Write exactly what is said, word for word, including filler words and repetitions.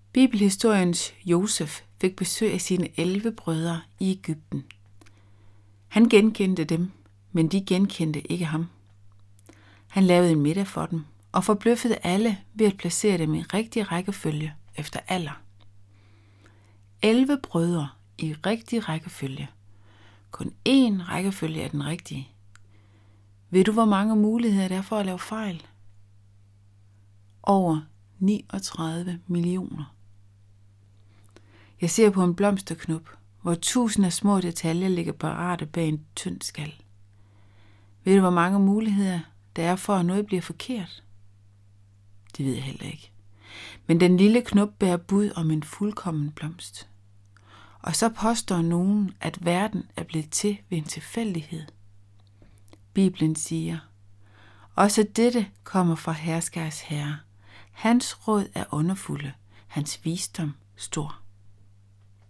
Bibelhistoriens Josef fik besøg af sine elleve brødre i Egypten. Han genkendte dem, men de genkendte ikke ham. Han lavede en middag for dem og forbløffede alle ved at placere dem i rigtig rækkefølge efter alder. elleve brødre i rigtig rækkefølge. Kun én rækkefølge er den rigtige. Ved du, hvor mange muligheder der er for at lave fejl? Over niogtredive millioner. Jeg ser på en blomsterknop, hvor tusinder af små detaljer ligger parate bag en tynd skal. Ved du, hvor mange muligheder der er for, at noget bliver forkert? Det ved jeg heller ikke. Men den lille knop bærer bud om en fuldkommen blomst. Og så påstår nogen, at verden er blevet til ved en tilfældighed. Bibelen siger, også dette kommer fra herskers herre. Hans råd er underfulde, hans visdom stor.